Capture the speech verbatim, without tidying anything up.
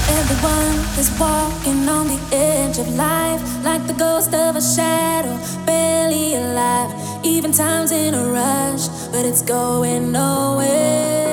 Everyone is walking on the edge of life, like the ghost of a shadow, barely alive. Even time's in a rush, but it's going nowhere.